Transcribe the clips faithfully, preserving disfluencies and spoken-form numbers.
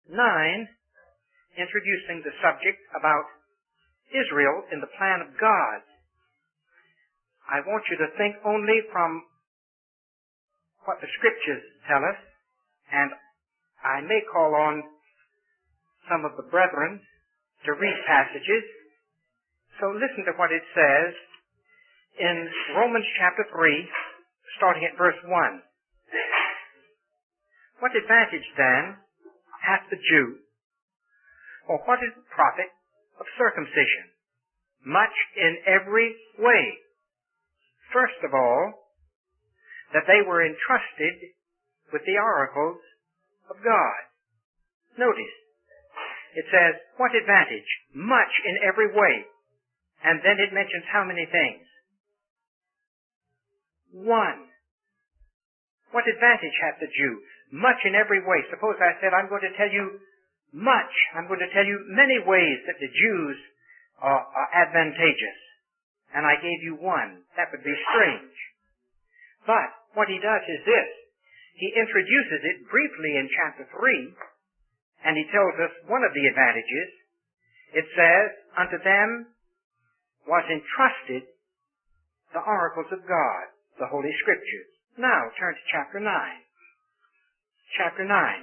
nine, introducing the subject about Israel in the plan of God. I want you to think only from what the Scriptures tell us, and I may call on some of the brethren to read passages. So listen to what it says in Romans chapter three, starting at verse one. What advantage then hath the Jew, or what is the profit of circumcision? Much in every way. First of all, that they were entrusted with the oracles of God. Notice, it says, what advantage? Much in every way. And then it mentions how many things? One. What advantage hath the Jew? Much in every way. Suppose I said, I'm going to tell you much. I'm going to tell you many ways that the Jews are, are advantageous. And I gave you one. That would be strange. But what he does is this. He introduces it briefly in chapter three, and he tells us one of the advantages. It says, unto them was entrusted the oracles of God, the Holy Scriptures. Now, turn to chapter nine. Chapter nine.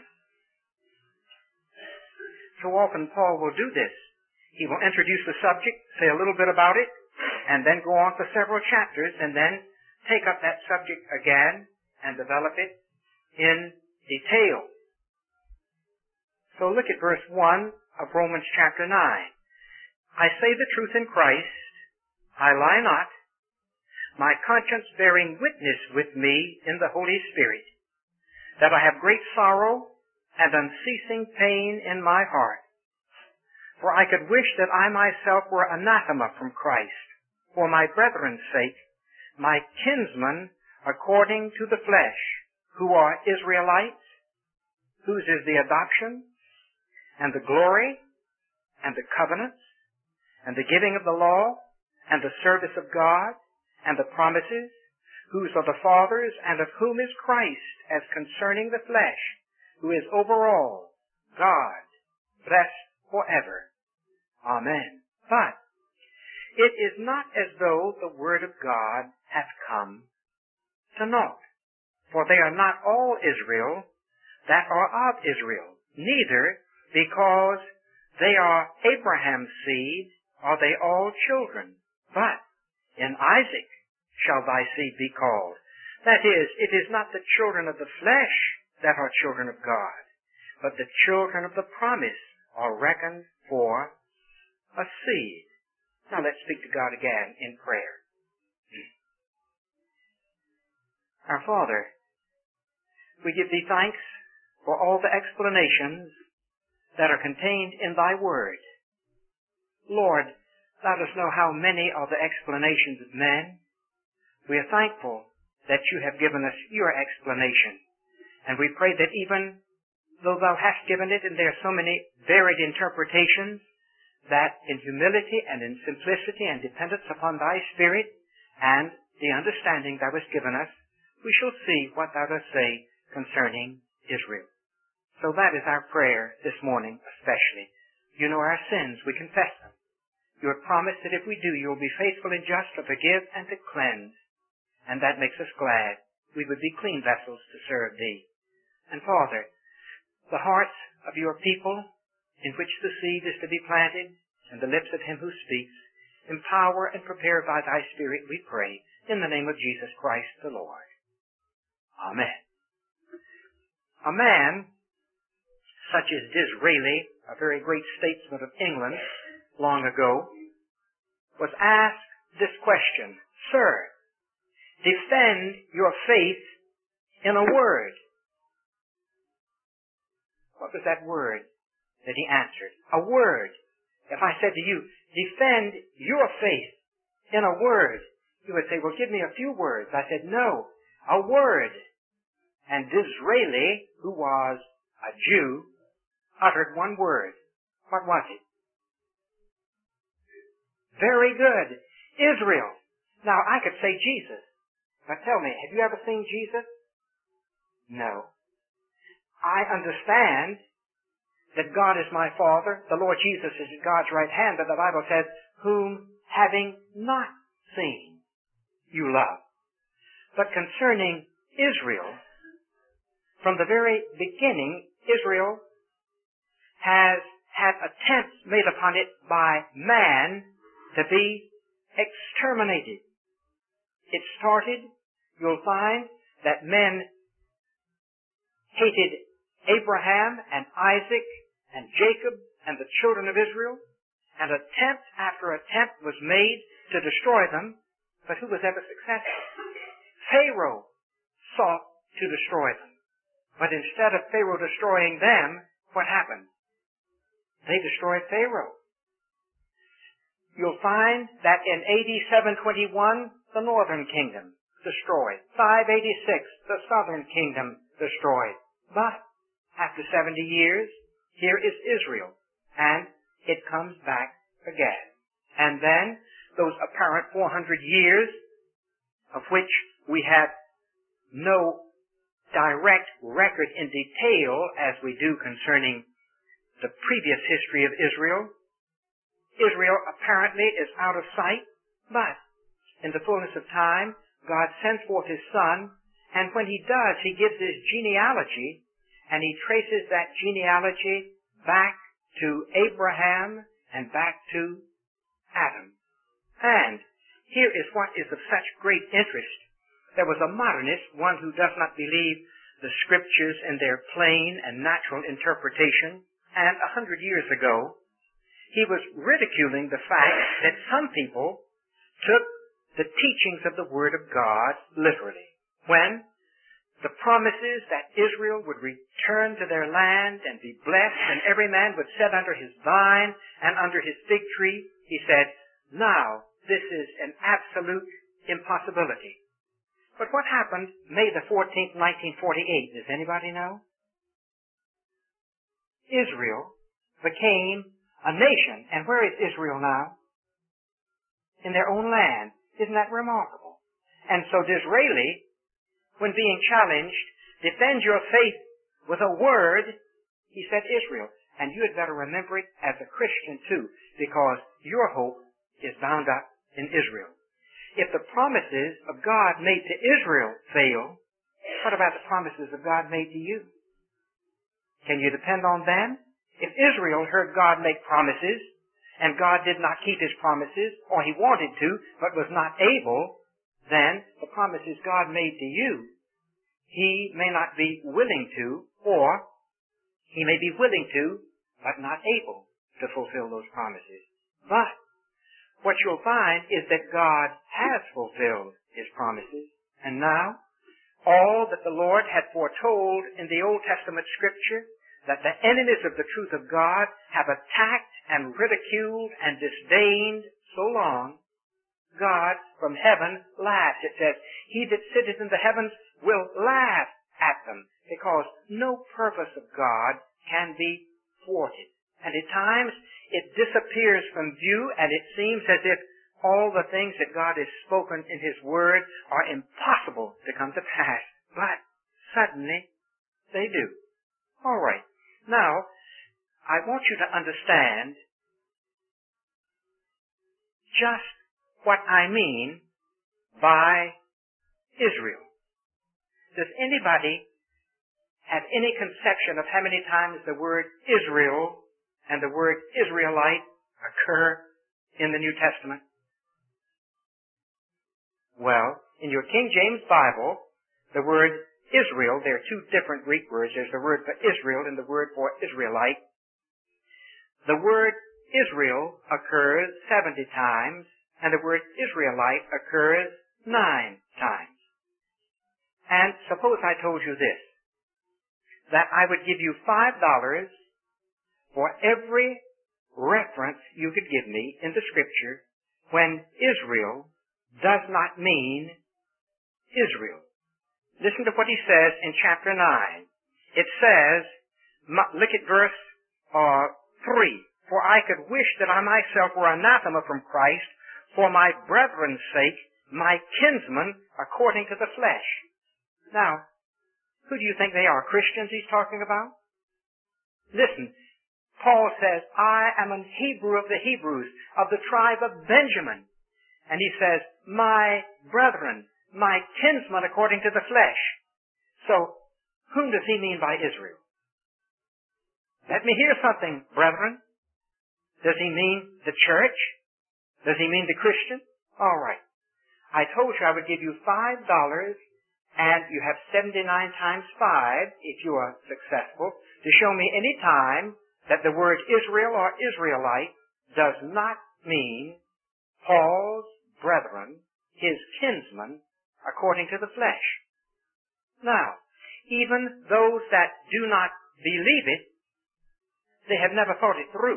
So often Paul will do this. He will introduce the subject, say a little bit about it, and then go on for several chapters, and then take up that subject again and develop it in detail. So look at verse one of Romans chapter nine. I say the truth in Christ, I lie not, my conscience bearing witness with me in the Holy Spirit, that I have great sorrow and unceasing pain in my heart. For I could wish that I myself were anathema from Christ, for my brethren's sake, my kinsmen according to the flesh, who are Israelites, whose is the adoption, and the glory, and the covenants, and the giving of the law, and the service of God, and the promises, whose are the fathers, and of whom is Christ, as concerning the flesh, who is over all, God, blessed forever. Amen. But it is not as though the word of God hath come to naught. For they are not all Israel that are of Israel, neither because they are Abraham's seed are they all children, but in Isaac shall thy seed be called. That is, it is not the children of the flesh that are children of God, but the children of the promise are reckoned for a seed. Now let's speak to God again in prayer. Our Father, we give thee thanks for all the explanations that are contained in thy word. Lord, let us know how many are the explanations of men. We are thankful that you have given us your explanation. And we pray that even though thou hast given it and there are so many varied interpretations, that in humility and in simplicity and dependence upon thy Spirit and the understanding thou hast given us, we shall see what thou dost say concerning Israel. So that is our prayer this morning especially. You know our sins, we confess them. You have promised that if we do, you will be faithful and just to forgive and to cleanse. And that makes us glad. We would be clean vessels to serve thee. And Father, the hearts of your people in which the seed is to be planted and the lips of him who speaks, empower and prepare by thy Spirit, we pray, in the name of Jesus Christ the Lord. Amen. A man such as Disraeli, a very great statesman of England long ago, was asked this question, Sir, defend your faith in a word. What was that word that he answered? A word. If I said to you, defend your faith in a word, you would say, well, give me a few words. I said, no, a word. And Disraeli, who was a Jew, uttered one word. What was it? Very good. Israel. Now, I could say Jesus. But tell me, have you ever seen Jesus? No. I understand that God is my Father, the Lord Jesus is at God's right hand, but the Bible says, whom having not seen, you love. But concerning Israel, from the very beginning, Israel has had attempts made upon it by man to be exterminated. It started, you'll find, that men hated Abraham and Isaac and Jacob and the children of Israel, and attempt after attempt was made to destroy them, but who was ever successful? Pharaoh sought to destroy them. But instead of Pharaoh destroying them, what happened? They destroyed Pharaoh. You'll find that in A D seven twenty-one, the northern kingdom destroyed. five eighty-six, the southern kingdom destroyed. But after seventy years, here is Israel, and it comes back again. And then those apparent four hundred years, of which we have no direct record in detail as we do concerning the previous history of Israel. Israel apparently is out of sight, but in the fullness of time, God sends forth His Son, and when He does, He gives His genealogy, and He traces that genealogy back to Abraham and back to Adam. And here is what is of such great interest. There was a modernist, one who does not believe the Scriptures in their plain and natural interpretation, and a hundred years ago, he was ridiculing the fact that some people took the teachings of the Word of God literally, when the promises that Israel would return to their land and be blessed, and every man would sit under his vine and under his fig tree, he said, now, this is an absolute impossibility. But what happened May the fourteenth, nineteen forty-eight? Does anybody know? Israel became a nation. And where is Israel now? In their own land. Isn't that remarkable? And so Disraeli, when being challenged, defend your faith with a word, he said Israel. And you had better remember it as a Christian too, because your hope is bound up in Israel. If the promises of God made to Israel fail, what about the promises of God made to you? Can you depend on them? If Israel heard God make promises, and God did not keep His promises, or He wanted to, but was not able, then the promises God made to you, He may not be willing to, or He may be willing to, but not able to fulfill those promises. But what you'll find is that God has fulfilled His promises, and now all that the Lord had foretold in the Old Testament Scripture, that the enemies of the truth of God have attacked and ridiculed and disdained so long, God from heaven laughs. It says, He that sitteth in the heavens will laugh at them, because no purpose of God can be thwarted. And at times it disappears from view, and it seems as if all the things that God has spoken in His Word are impossible to come to pass. But suddenly they do. All right. Now, I want you to understand just what I mean by Israel. Does anybody have any conception of how many times the word Israel and the word Israelite occur in the New Testament? Well, in your King James Bible, the word Israel, there are two different Greek words. There's the word for Israel and the word for Israelite. The word Israel occurs seventy times, and the word Israelite occurs nine times. And suppose I told you this, that I would give you five dollars for every reference you could give me in the Scripture when Israel does not mean Israel. Listen to what he says in chapter nine. It says, look at verse uh, three. For I could wish that I myself were anathema from Christ for my brethren's sake, my kinsmen according to the flesh. Now, who do you think they are? Christians he's talking about? Listen, Paul says, I am an Hebrew of the Hebrews, of the tribe of Benjamin. And he says, my brethren, my kinsmen according to the flesh. So, whom does he mean by Israel? Let me hear something, brethren. Does he mean the church? Does he mean the Christian? All right. I told you I would give you five dollars, and you have seventy-nine times five, if you are successful, to show me any time that the word Israel or Israelite does not mean Paul's brethren, his kinsmen, according to the flesh. Now, even those that do not believe it, they have never thought it through.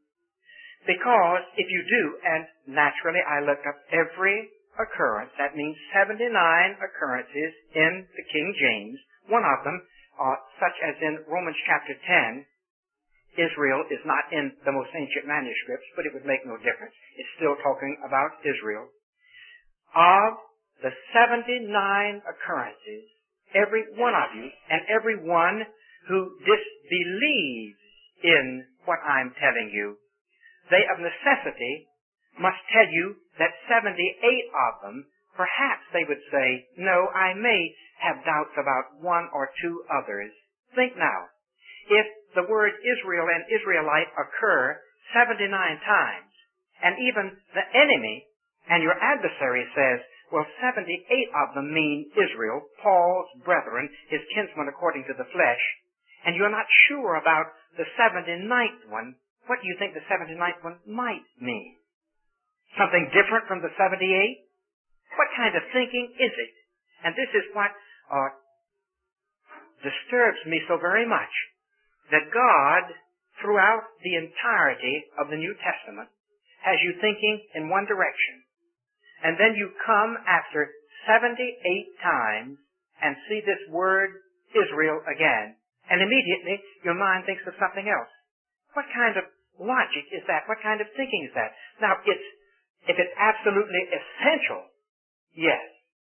Because if you do, and naturally I looked up every occurrence, that means seventy-nine occurrences in the King James. One of them, uh, such as in Romans chapter ten, Israel is not in the most ancient manuscripts, but it would make no difference. It's still talking about Israel. Of the seventy-nine occurrences, every one of you and every one who disbelieves in what I'm telling you, they of necessity must tell you that seventy-eight of them, perhaps they would say, no, I may have doubts about one or two others. Think now, if the word Israel and Israelite occur seventy-nine times, and even the enemy and your adversary says, well, seventy-eight of them mean Israel, Paul's brethren, his kinsmen according to the flesh, and you're not sure about the seventy-ninth one, what do you think the seventy-ninth one might mean? Something different from the seventy-eight? What kind of thinking is it? And this is what uh, disturbs me so very much, that God, throughout the entirety of the New Testament, has you thinking in one direction. And then you come after seventy-eight times and see this word Israel again, and immediately your mind thinks of something else. What kind of logic is that? What kind of thinking is that? Now, it's, if it's absolutely essential, yes.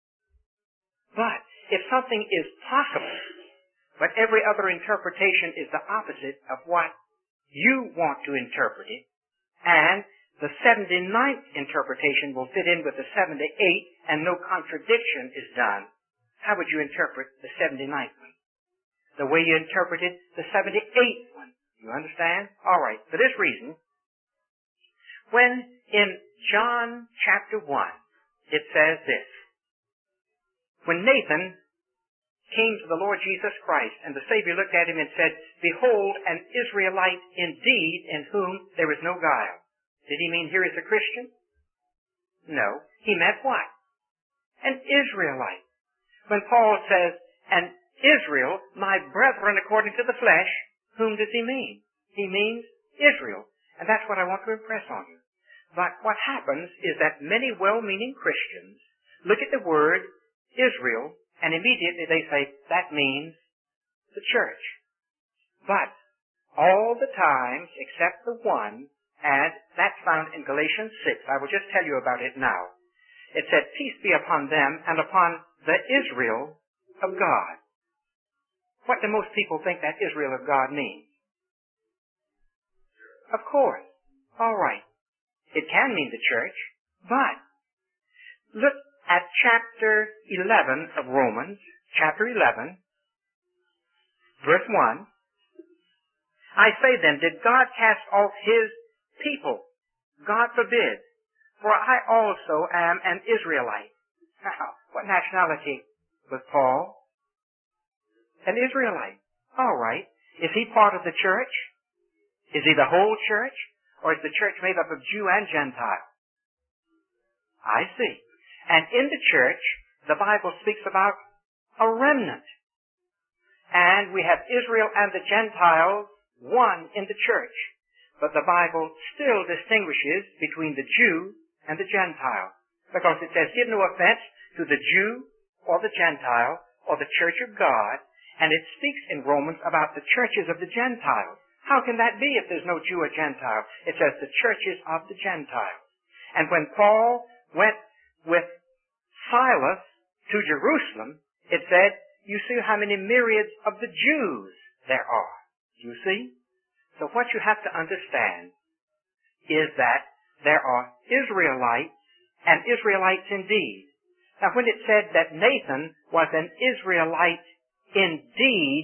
But if something is possible, but every other interpretation is the opposite of what you want to interpret it, and the seventy-ninth interpretation will fit in with the seventy-eighth, and no contradiction is done, how would you interpret the seventy-ninth one? The way you interpreted the seventy-eighth one. You understand? All right. For this reason, when in John chapter one, it says this, when Nathan came to the Lord Jesus Christ, and the Savior looked at him and said, behold, an Israelite indeed, in whom there is no guile. Did he mean here is a Christian? No. He meant what? An Israelite. When Paul says, an Israel, my brethren according to the flesh, whom does he mean? He means Israel. And that's what I want to impress on you. But what happens is that many well-meaning Christians look at the word Israel, and immediately they say, that means the church. But all the times, except the one, and that's found in Galatians six, I will just tell you about it now. It said, peace be upon them and upon the Israel of God. What do most people think that Israel of God means? Of course. All right. It can mean the church, but look at chapter eleven of Romans, chapter eleven, verse one. I say then, did God cast off his people? God forbid. For I also am an Israelite. Now, what nationality was Paul? An Israelite. All right. Is he part of the church? Is he the whole church? Or is the church made up of Jew and Gentile? I see. And in the church, the Bible speaks about a remnant. And we have Israel and the Gentiles, one in the church. But the Bible still distinguishes between the Jew and the Gentile. Because it says, give no offense to the Jew or the Gentile or the church of God. And it speaks in Romans about the churches of the Gentiles. How can that be if there's no Jew or Gentile? It says the churches of the Gentiles. And when Paul went with Silas to Jerusalem, it said, you see how many myriads of the Jews there are. You see? So what you have to understand is that there are Israelites and Israelites indeed. Now when it said that Nathan was an Israelite indeed,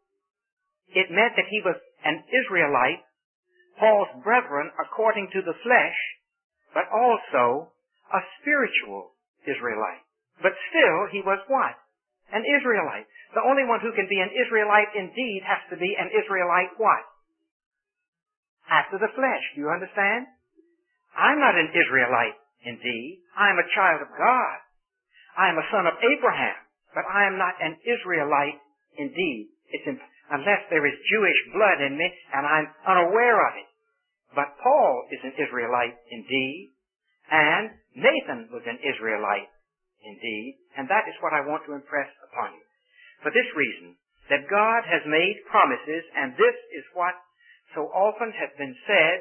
it meant that he was an Israelite, Paul's brethren according to the flesh, but also a spiritual Israelite. But still, he was what? An Israelite. The only one who can be an Israelite indeed has to be an Israelite what? After the flesh. Do you understand? I'm not an Israelite indeed. I'm a child of God. I am a son of Abraham. But I am not an Israelite indeed. It's imp- unless there is Jewish blood in me and I'm unaware of it. But Paul is an Israelite indeed. And Nathan was an Israelite indeed. And that is what I want to impress upon you. For this reason, that God has made promises, and this is what so often has been said,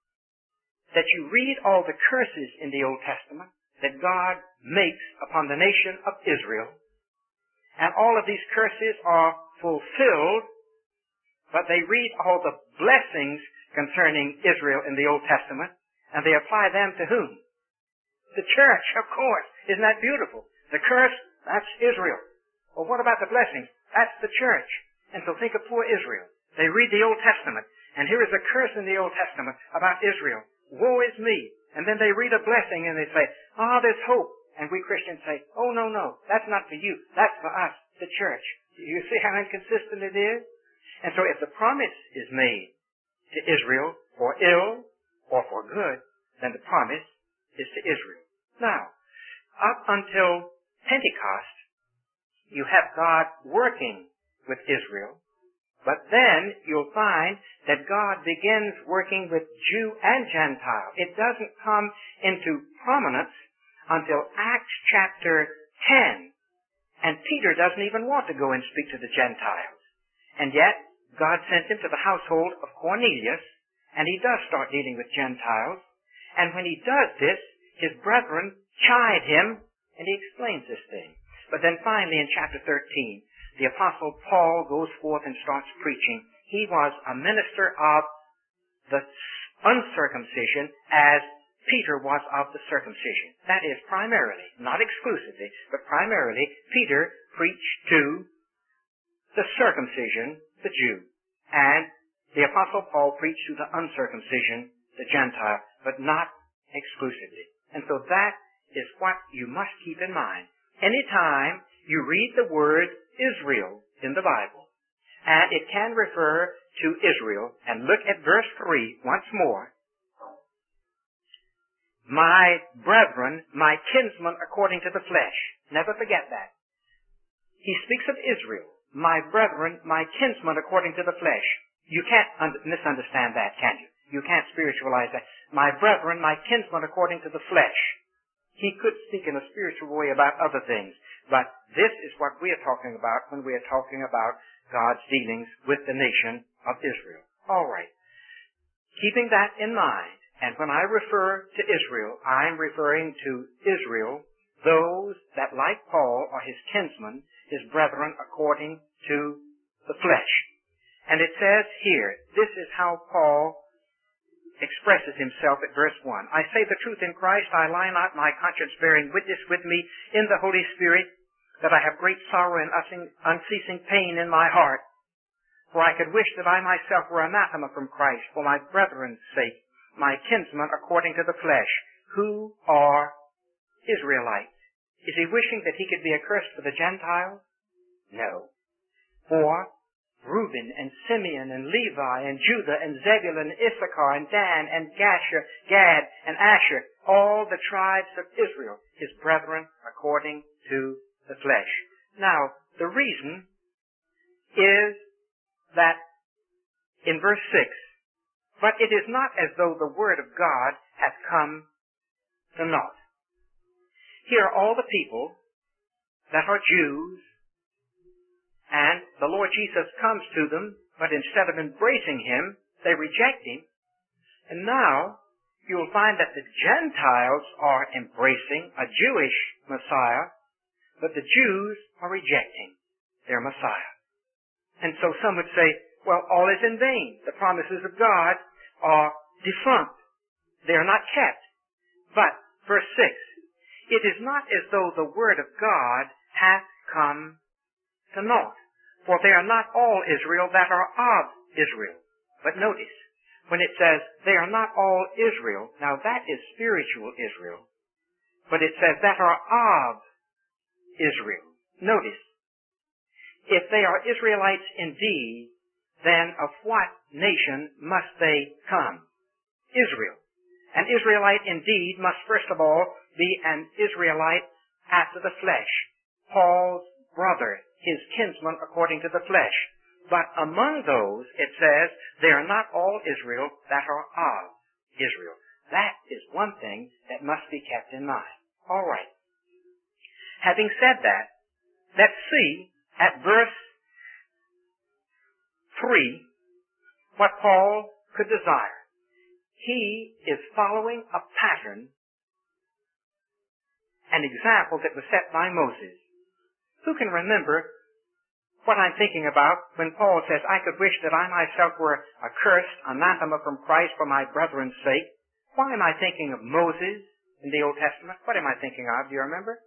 that you read all the curses in the Old Testament that God makes upon the nation of Israel, and all of these curses are fulfilled, but they read all the blessings concerning Israel in the Old Testament, and they apply them to whom? The church, of course. Isn't that beautiful? The curse, that's Israel. Well, what about the blessings? That's the church. And so think of poor Israel. They read the Old Testament, and here is a curse in the Old Testament about Israel. Woe is me. And then they read a blessing and they say, ah, oh, there's hope. And we Christians say, oh, no, no, that's not for you. That's for us, the church. You see how inconsistent it is? And so if the promise is made to Israel for ill or for good, then the promise is to Israel. Now, up until Pentecost, you have God working with Israel, but then you'll find that God begins working with Jew and Gentile. It doesn't come into prominence until Acts chapter ten, and Peter doesn't even want to go and speak to the Gentiles. And yet, God sent him to the household of Cornelius, and he does start dealing with Gentiles, and when he does this, his brethren chide him, and he explains this thing. But then finally in chapter thirteen, the Apostle Paul goes forth and starts preaching. He was a minister of the uncircumcision as Peter was of the circumcision. That is primarily, not exclusively, but primarily, Peter preached to the circumcision, the Jew. And the Apostle Paul preached to the uncircumcision, the Gentile, but not exclusively. And so that is what you must keep in mind. Anytime you read the word Israel in the Bible, and it can refer to Israel, and look at verse three once more. My brethren, my kinsmen according to the flesh. Never forget that. He speaks of Israel. My brethren, my kinsmen according to the flesh. You can't un- misunderstand that, can you? You can't spiritualize that. My brethren, my kinsmen according to the flesh. He could speak in a spiritual way about other things, but this is what we are talking about when we are talking about God's dealings with the nation of Israel. All right. Keeping that in mind, and when I refer to Israel, I'm referring to Israel, those that, like Paul, are his kinsmen, his brethren, according to the flesh. And it says here, this is how Paul expresses himself at verse one. I say the truth in Christ, I lie not, my conscience bearing witness with me in the Holy Spirit, that I have great sorrow and unceasing pain in my heart. For I could wish that I myself were anathema from Christ, for my brethren's sake, my kinsmen according to the flesh, who are Israelites. Is he wishing that he could be accursed for the Gentiles? No. For Reuben and Simeon and Levi and Judah and Zebulun and Issachar and Dan and Gasher, Gad and Asher, all the tribes of Israel, his brethren according to the flesh. Now, the reason is that in verse six, but it is not as though the word of God hath come to naught. Here are all the people that are Jews, and the Lord Jesus comes to them, but instead of embracing him, they reject him. And now, you'll find that the Gentiles are embracing a Jewish Messiah, but the Jews are rejecting their Messiah. And so some would say, well, all is in vain. The promises of God are defunct. They are not kept. But, verse six, it is not as though the word of God hath come to naught. For they are not all Israel that are of Israel. But notice, when it says they are not all Israel, now that is spiritual Israel. But it says that are of Israel. Notice, if they are Israelites indeed, then of what nation must they come? Israel. An Israelite indeed must first of all be an Israelite after the flesh. Paul's brother, his kinsman according to the flesh. But among those, it says, they are not all Israel that are of Israel. That is one thing that must be kept in mind. All right. Having said that, let's see at verse three what Paul could desire. He is following a pattern, an example that was set by Moses. Who can remember what I'm thinking about when Paul says, I could wish that I myself were accursed, anathema from Christ for my brethren's sake? Why am I thinking of Moses in the Old Testament? What am I thinking of? Do you remember?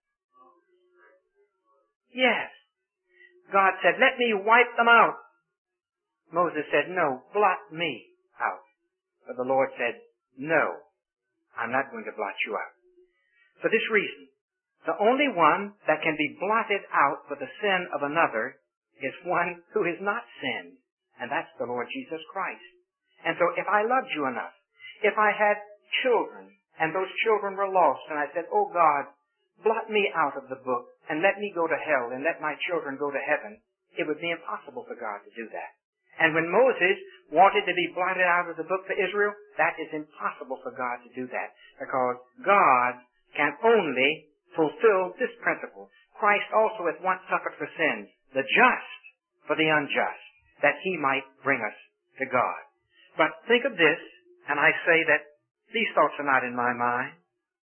Yes. God said, let me wipe them out. Moses said, no, blot me out. But the Lord said, no, I'm not going to blot you out. For this reason, the only one that can be blotted out for the sin of another is one who has not sinned, and that's the Lord Jesus Christ. And so if I loved you enough, if I had children, and those children were lost, and I said, oh God, blot me out of the book, and let me go to hell, and let my children go to heaven, it would be impossible for God to do that. And when Moses wanted to be blotted out of the book for Israel, that is impossible for God to do that, because God can only fulfill this principle. Christ also hath once suffered for sins, the just for the unjust, that he might bring us to God. But think of this, and I say that these thoughts are not in my mind.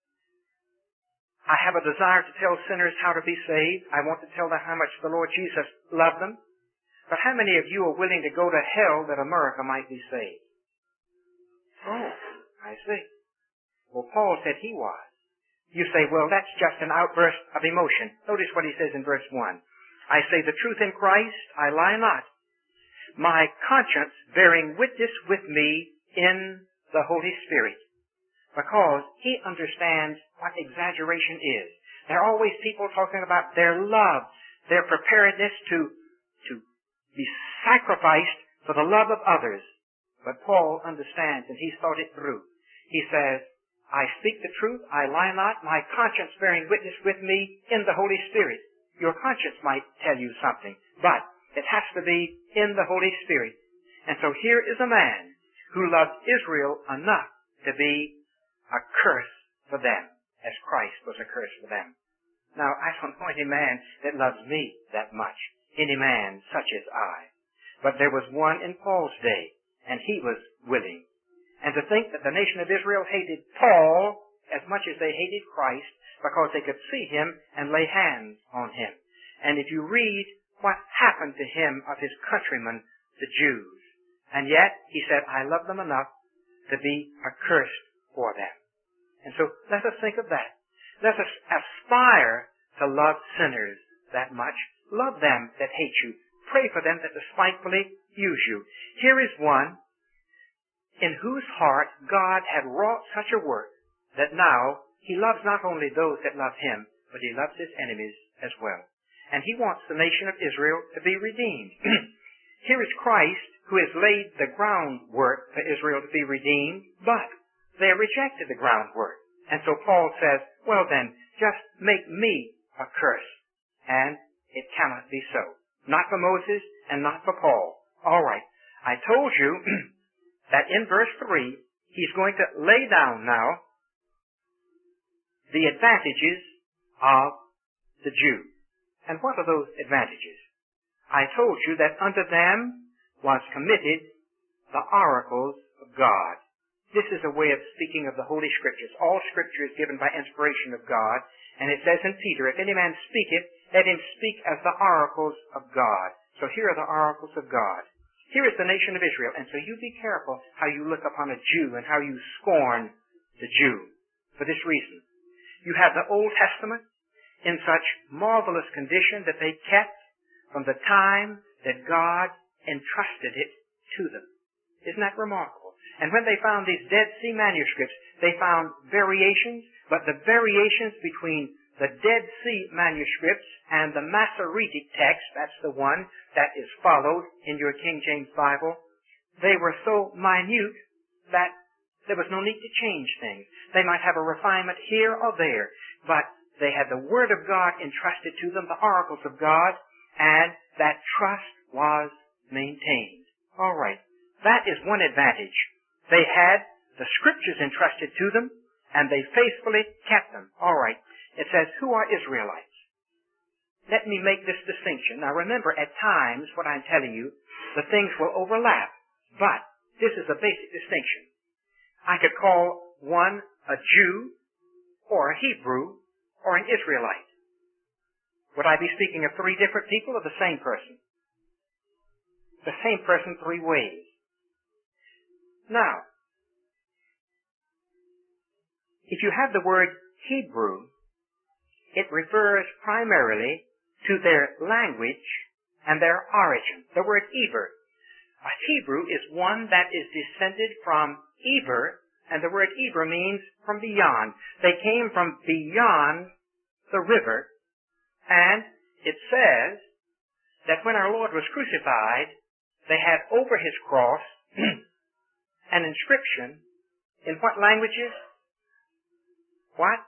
I have a desire to tell sinners how to be saved. I want to tell them how much the Lord Jesus loved them. But how many of you are willing to go to hell that America might be saved? Oh, I see. Well, Paul said he was. You say, well, that's just an outburst of emotion. Notice what he says in verse one. I say the truth in Christ, I lie not. My conscience bearing witness with me in the Holy Spirit. Because he understands what exaggeration is. There are always people talking about their love, their preparedness to, to be sacrificed for the love of others. But Paul understands, and he's thought it through. He says, I speak the truth, I lie not, my conscience bearing witness with me in the Holy Spirit. Your conscience might tell you something, but it has to be in the Holy Spirit. And so here is a man who loved Israel enough to be a curse for them, as Christ was a curse for them. Now, I don't know any man that loves me that much, any man such as I. But there was one in Paul's day, and he was willing. And to think that the nation of Israel hated Paul as much as they hated Christ because they could see him and lay hands on him. And if you read what happened to him of his countrymen, the Jews, and yet he said, I love them enough to be accursed for them. And so let us think of that. Let us aspire to love sinners that much. Love them that hate you. Pray for them that despitefully use you. Here is one in whose heart God had wrought such a work that now he loves not only those that love him, but he loves his enemies as well. And he wants the nation of Israel to be redeemed. Here is Christ who has laid the groundwork for Israel to be redeemed, but they rejected the groundwork. And so Paul says, well then, just make me a curse. And it cannot be so. Not for Moses and not for Paul. All right. I told you that in verse three, he's going to lay down now the advantages of the Jew. And what are those advantages? I told you that unto them was committed the oracles of God. This is a way of speaking of the Holy Scriptures. All Scripture is given by inspiration of God. And it says in Peter, if any man speaketh, let him speak as the oracles of God. So here are the oracles of God. Here is the nation of Israel. And so you be careful how you look upon a Jew and how you scorn the Jew. For this reason, you have the Old Testament in such marvelous condition that they kept from the time that God entrusted it to them. Isn't that remarkable? And when they found these Dead Sea manuscripts, they found variations, but the variations between the Dead Sea manuscripts and the Masoretic text, that's the one that is followed in your King James Bible, they were so minute that there was no need to change things. They might have a refinement here or there, but they had the Word of God entrusted to them, the oracles of God, and that trust was maintained. All right. That is one advantage. They had the Scriptures entrusted to them, and they faithfully kept them. All right. It says, who are Israelites? Let me make this distinction. Now remember, at times, what I'm telling you, the things will overlap, but this is a basic distinction. I could call one a Jew, or a Hebrew, or an Israelite. Would I be speaking of three different people or the same person? The same person three ways. Now, if you have the word Hebrew, it refers primarily to their language and their origin. The word Eber. A Hebrew is one that is descended from Eber, and the word Eber means from beyond. They came from beyond the river, and it says that when our Lord was crucified, they had over his cross an inscription in what languages? What?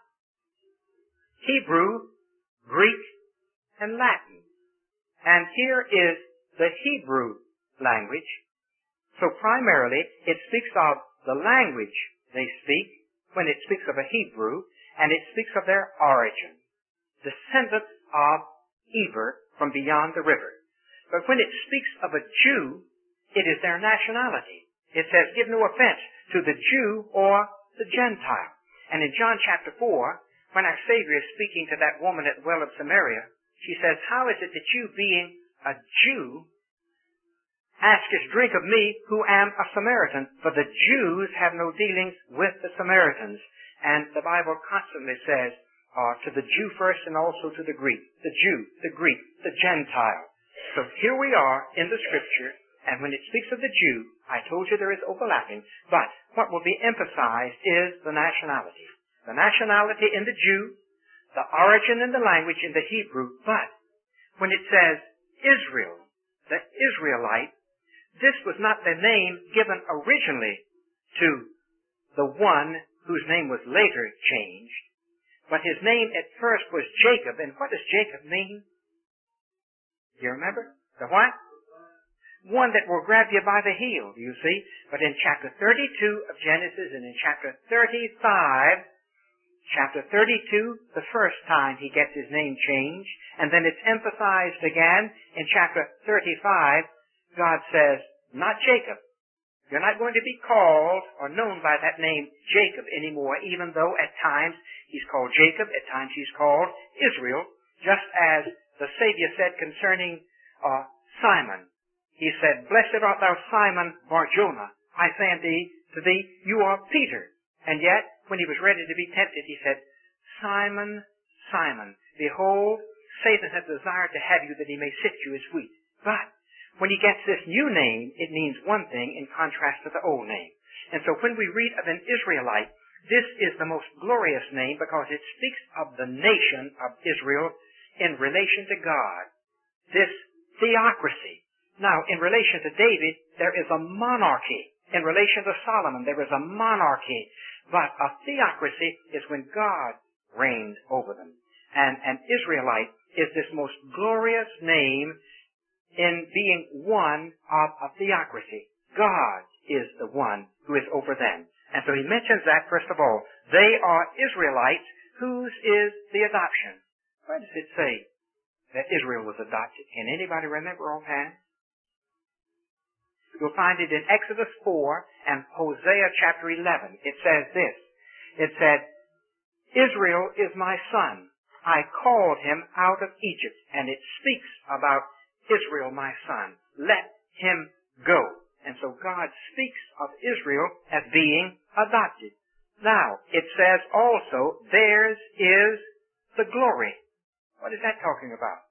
Hebrew, Greek, and Latin. And here is the Hebrew language. So primarily, it speaks of the language they speak when it speaks of a Hebrew, and it speaks of their origin, descendants of Eber from beyond the river. But when it speaks of a Jew, it is their nationality. It says, give no offense to the Jew or the Gentile. And in John chapter four, when our Savior is speaking to that woman at the well of Samaria, she says, how is it that you, being a Jew, askest drink of me, who am a Samaritan? For the Jews have no dealings with the Samaritans. And the Bible constantly says, uh, to the Jew first and also to the Greek. The Jew, the Greek, the Gentile. So here we are in the Scripture, and when it speaks of the Jew, I told you there is overlapping, but what will be emphasized is the nationality. The nationality in the Jew, the origin and the language in the Hebrew, but when it says Israel, the Israelite, this was not the name given originally to the one whose name was later changed, but his name at first was Jacob. And what does Jacob mean? You remember? The what? One that will grab you by the heel, you see. But in chapter thirty-two of Genesis and in chapter thirty-five, chapter thirty-two, the first time he gets his name changed, and then it's emphasized again in chapter thirty-five, God says, not Jacob. You're not going to be called or known by that name Jacob anymore, even though at times he's called Jacob, at times he's called Israel, just as the Savior said concerning uh, Simon. He said, blessed art thou, Simon Bar-Jonah. I say unto thee, to thee, you are Peter. And yet, when he was ready to be tempted, he said, Simon, Simon, behold, Satan hath desired to have you that he may sift you as wheat. But when he gets this new name, it means one thing in contrast to the old name. And so when we read of an Israelite, this is the most glorious name because it speaks of the nation of Israel in relation to God. This theocracy. Now, in relation to David, there is a monarchy. In relation to Solomon, there is a monarchy. But a theocracy is when God reigns over them. And an Israelite is this most glorious name in being one of a theocracy. God is the one who is over them. And so he mentions that, first of all. They are Israelites, whose is the adoption. Where does it say that Israel was adopted? Can anybody remember offhand? You'll find it in Exodus four and Hosea chapter eleven. It says this. It said, Israel is my son. I called him out of Egypt. And it speaks about Israel, my son. Let him go. And so God speaks of Israel as being adopted. Now, it says also, theirs is the glory. What is that talking about?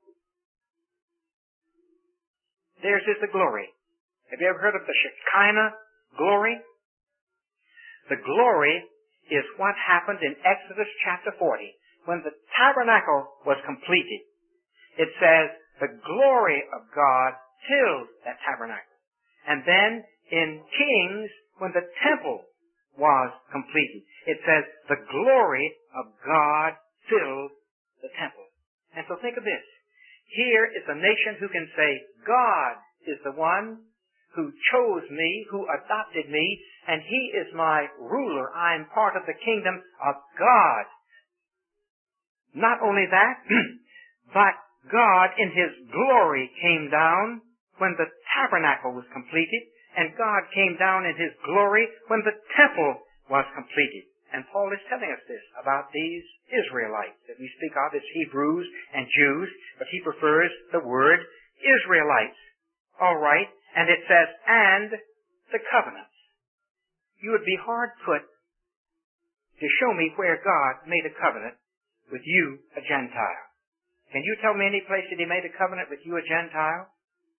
Theirs is the glory. Have you ever heard of the Shekinah glory? The glory is what happened in Exodus chapter forty. When the tabernacle was completed, it says the glory of God filled that tabernacle. And then in Kings, when the temple was completed, it says the glory of God filled the temple. And so think of this. Here is a nation who can say, God is the one who chose me, who adopted me, and He is my ruler. I am part of the kingdom of God. Not only that, but God in His glory came down when the tabernacle was completed, and God came down in His glory when the temple was completed. And Paul is telling us this about these Israelites that we speak of as Hebrews and Jews, but he prefers the word Israelites. All right, and it says, and the covenants. You would be hard put to show me where God made a covenant with you, a Gentile. Can you tell me any place that He made a covenant with you, a Gentile?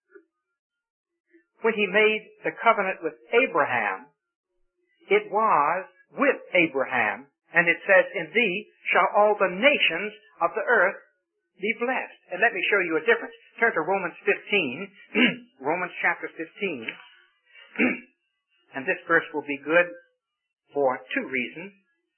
When He made the covenant with Abraham, it was with Abraham, and it says, in thee shall all the nations of the earth be blessed. And let me show you a difference. Turn to Romans fifteen, Romans chapter fifteen, and this verse will be good for two reasons.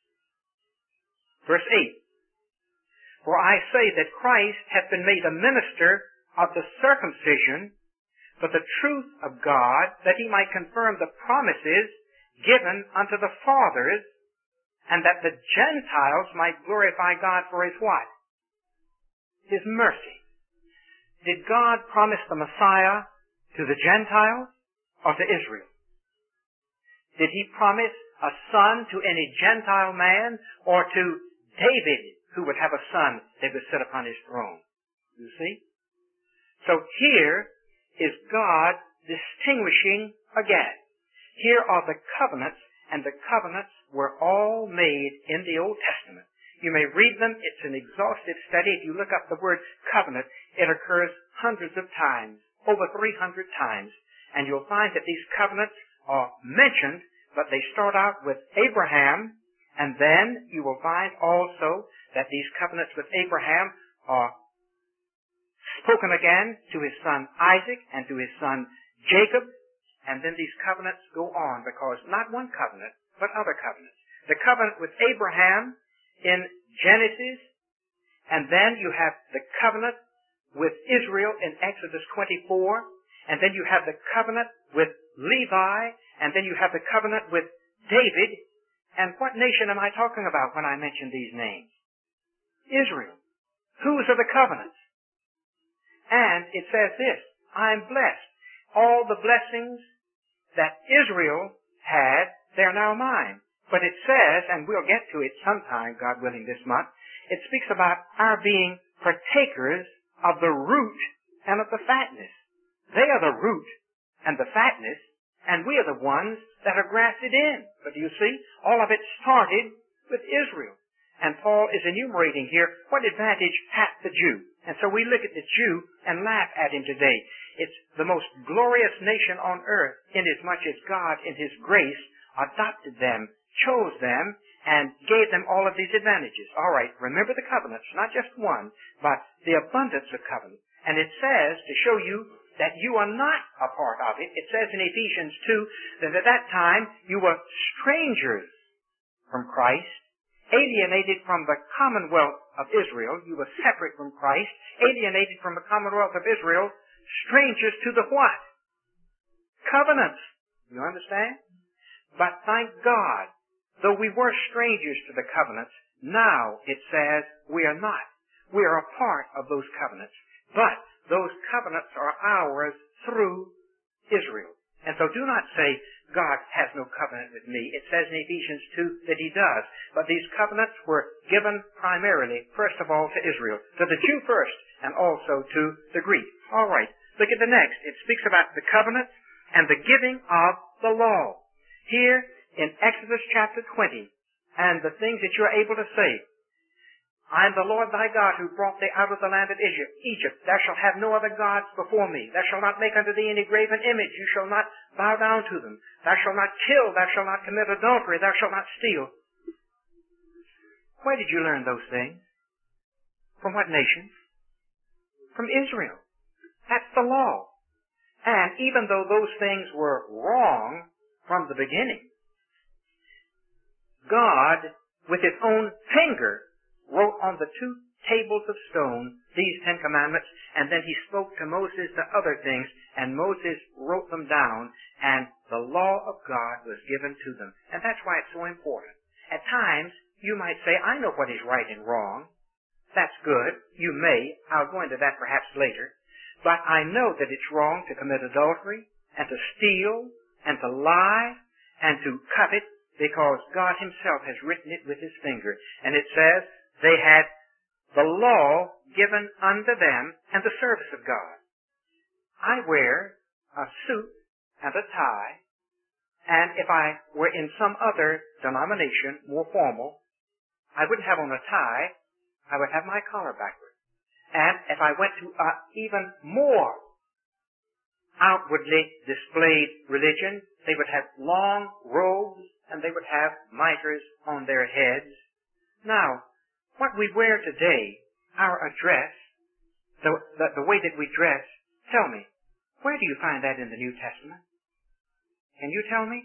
Verse eight, for I say that Christ hath been made a minister of the circumcision for the truth of God, that He might confirm the promises given unto the fathers, and that the Gentiles might glorify God for His what? His mercy. Did God promise the Messiah to the Gentiles or to Israel? Did He promise a son to any Gentile man or to David, who would have a son that would sit upon his throne? You see? So here is God distinguishing again. Here are the covenants, and the covenants were all made in the Old Testament. You may read them. It's an exhaustive study. If you look up the word covenant, it occurs hundreds of times, over three hundred times. And you'll find that these covenants are mentioned, but they start out with Abraham, and then you will find also that these covenants with Abraham are spoken again to his son Isaac and to his son Jacob. And then these covenants go on, because not one covenant, but other covenants. The covenant with Abraham in Genesis, and then you have the covenant with Israel in Exodus twenty-four, and then you have the covenant with Levi, and then you have the covenant with David. And what nation am I talking about when I mention these names? Israel. Whose are the covenants? And it says this, I am blessed. All the blessings that Israel had, they're now mine. But it says, and we'll get to it sometime, God willing, this month, it speaks about our being partakers of the root and of the fatness. They are the root and the fatness, and we are the ones that are grafted in. But do you see? All of it started with Israel. And Paul is enumerating here what advantage hath the Jew. And so we look at the Jew and laugh at him today. It's the most glorious nation on earth, inasmuch as God in His grace adopted them, chose them, and gave them all of these advantages. All right, remember the covenants, not just one, but the abundance of covenant. And it says, to show you that you are not a part of it, it says in Ephesians two that at that time you were strangers from Christ, alienated from the commonwealth of Israel. You were separate from Christ, alienated from the commonwealth of Israel, strangers to the what? Covenants. You understand? But thank God, though we were strangers to the covenants, now it says we are not. We are a part of those covenants. But those covenants are ours through Israel. And so do not say, God has no covenant with me. It says in Ephesians two that He does. But these covenants were given primarily, first of all, to Israel. To the Jew first, and also to the Greek. All right. Look at the next. It speaks about the covenants, and the giving of the law. Here in Exodus chapter twenty, and the things that you're able to say, I am the Lord thy God who brought thee out of the land of Egypt. Thou shalt have no other gods before me. Thou shalt not make unto thee any graven image. You shall not bow down to them. Thou shalt not kill. Thou shalt not commit adultery. Thou shalt not steal. Where did you learn those things? From what nation? From Israel. That's the law. And even though those things were wrong from the beginning, God, with his own finger, wrote on the two tables of stone these Ten Commandments, and then he spoke to Moses the other things, and Moses wrote them down, and the law of God was given to them. And that's why it's so important. At times, you might say, I know what is right and wrong. That's good. You may. I'll go into that perhaps later. But I know that it's wrong to commit adultery, and to steal, and to lie, and to covet, because God himself has written it with his finger. And it says, they had the law given unto them and the service of God. I wear a suit and a tie, and if I were in some other denomination, more formal, I wouldn't have on a tie, I would have my collar backward. And if I went to an even more outwardly displayed religion, they would have long robes and they would have mitres on their heads. Now, what we wear today, our address, the, the, the way that we dress, tell me, where do you find that in the New Testament? Can you tell me?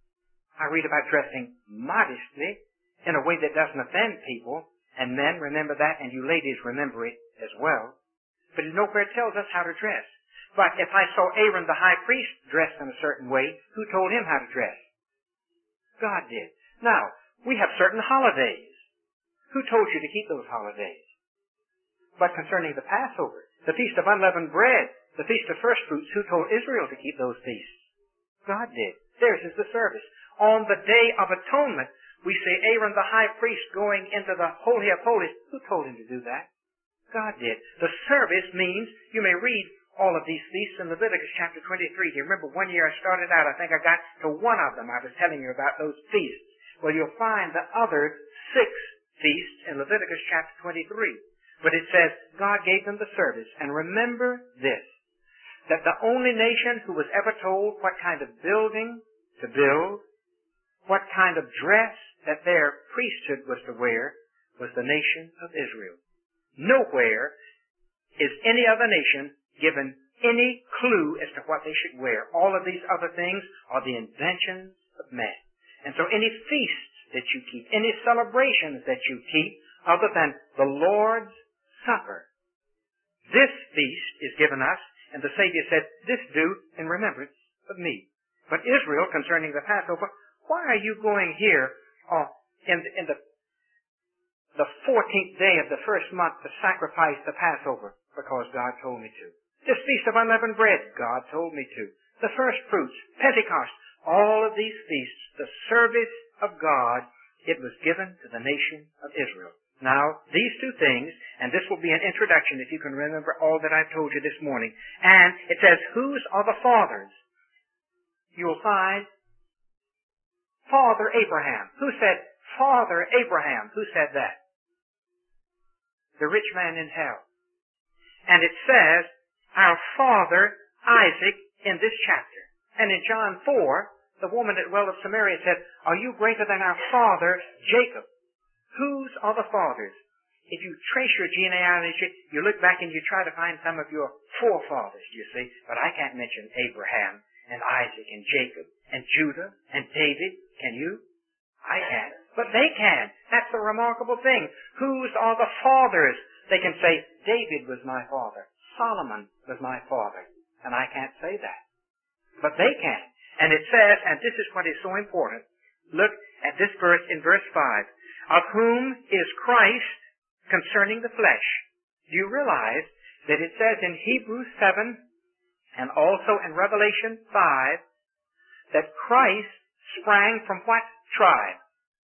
I read about dressing modestly in a way that doesn't offend people, and men remember that, and you ladies remember it as well. But it nowhere tells us how to dress. But if I saw Aaron the high priest dressed in a certain way, who told him how to dress? God did. Now, we have certain holidays. Who told you to keep those holidays? But concerning the Passover, the Feast of Unleavened Bread, the Feast of First Fruits, who told Israel to keep those feasts? God did. Theirs is the service. On the Day of Atonement, we see Aaron the high priest going into the Holy of Holies. Who told him to do that? God did. The service means, you may read all of these feasts in Leviticus chapter twenty-three. Do you remember one year I started out, I think I got to one of them. I was telling you about those feasts. Well, you'll find the other six feasts in Leviticus chapter twenty-three. But it says God gave them the service. And remember this, that the only nation who was ever told what kind of building to build, what kind of dress that their priesthood was to wear, was the nation of Israel. Nowhere is any other nation given any clue as to what they should wear. All of these other things are the inventions of man. And so any feasts that you keep, any celebrations that you keep, other than the Lord's Supper, this feast is given us, and the Savior said, this do in remembrance of me. But Israel, concerning the Passover, why are you going here uh, in, the, in the, the fourteenth day of the first month to sacrifice the Passover? Because God told me to. This Feast of Unleavened Bread, God told me to. The First Fruits, Pentecost, all of these feasts, the service of God, it was given to the nation of Israel. Now, these two things, and this will be an introduction if you can remember all that I've told you this morning. And it says, whose are the fathers? You'll find Father Abraham. Who said Father Abraham? Who said that? The rich man in hell. And it says, our father Isaac in this chapter. And in John four, the woman at well of Samaria said, are you greater than our father Jacob? Whose are the fathers? If you trace your genealogy, you look back and you try to find some of your forefathers, you see. But I can't mention Abraham and Isaac and Jacob and Judah and David. Can you? I can't. But they can. That's the remarkable thing. Whose are the fathers? They can say, David was my father. Solomon was my father. And I can't say that. But they can. And it says, and this is what is so important, look at this verse in verse five, of whom is Christ concerning the flesh. Do you realize that it says in Hebrews seven and also in Revelation five that Christ sprang from what tribe?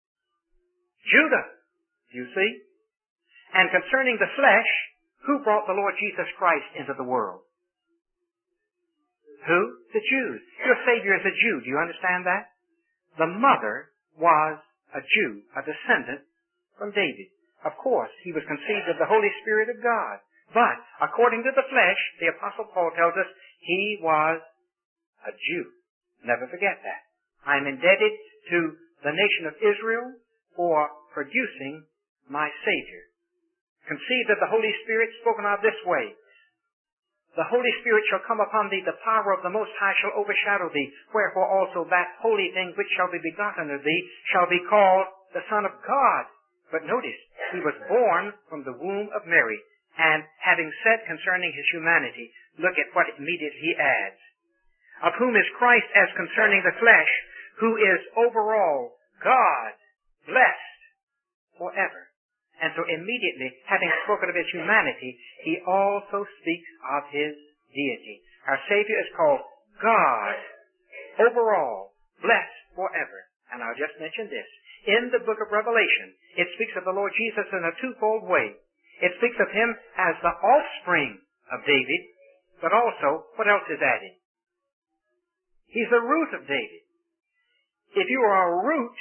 Judah. You see? And concerning the flesh, who brought the Lord Jesus Christ into the world? Who? The Jews. Your Savior is a Jew. Do you understand that? The mother was a Jew, a descendant from David. Of course, he was conceived of the Holy Spirit of God. But, according to the flesh, the Apostle Paul tells us he was a Jew. Never forget that. I'm indebted to the nation of Israel for producing my Savior. Conceived of the Holy Spirit, spoken of this way. The Holy Spirit shall come upon thee, the power of the Most High shall overshadow thee. Wherefore also that holy thing which shall be begotten of thee shall be called the Son of God. But notice, he was born from the womb of Mary. And having said concerning his humanity, look at what immediately he adds. Of whom is Christ as concerning the flesh, who is over all God, blessed forever. And so immediately, having spoken of his humanity, he also speaks of his deity. Our Savior is called God, over all, blessed forever. And I'll just mention this. In the book of Revelation, it speaks of the Lord Jesus in a twofold way. It speaks of him as the offspring of David, but also, what else is added? He's the root of David. If you are a root,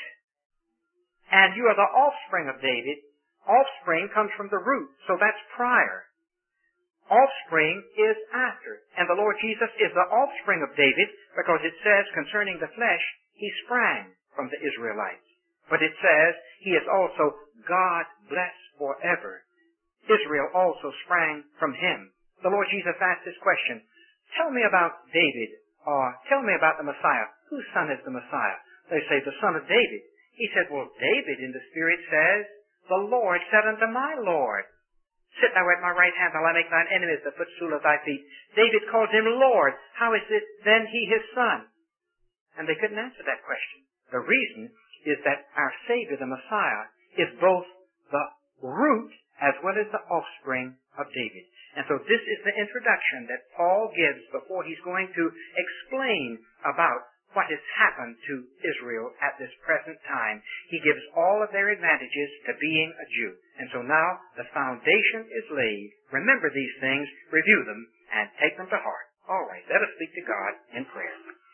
and you are the offspring of David, offspring comes from the root, so that's prior. Offspring is after. And the Lord Jesus is the offspring of David because it says concerning the flesh, he sprang from the Israelites. But it says he is also God blessed forever. Israel also sprang from him. The Lord Jesus asked this question, tell me about David, or tell me about the Messiah. Whose son is the Messiah? They say, the son of David. He said, well, David in the Spirit says, the Lord said unto my Lord, sit thou at my right hand while I make thine enemies the footstool of thy feet. David called him Lord. How is it then he his son? And they couldn't answer that question. The reason is that our Savior, the Messiah, is both the root as well as the offspring of David. And so this is the introduction that Paul gives before he's going to explain about what has happened to Israel at this present time. He gives all of their advantages to being a Jew. And so now the foundation is laid. Remember these things, review them, and take them to heart. All right, let us speak to God in prayer.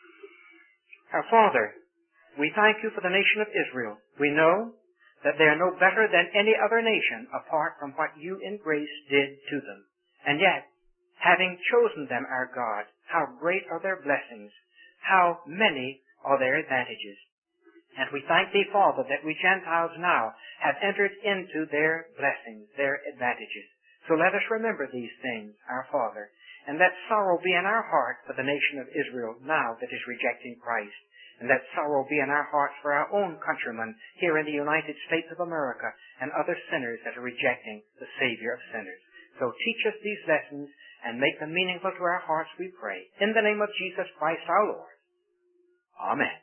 Our Father, we thank you for the nation of Israel. We know that they are no better than any other nation apart from what you in grace did to them. And yet, having chosen them, our God, how great are their blessings, how many are their advantages. And we thank thee, Father, that we Gentiles now have entered into their blessings, their advantages. So let us remember these things, our Father, and let sorrow be in our heart for the nation of Israel now that is rejecting Christ. And let sorrow be in our hearts for our own countrymen here in the United States of America and other sinners that are rejecting the Savior of sinners. So teach us these lessons and make them meaningful to our hearts, we pray. In the name of Jesus Christ our Lord. Amen.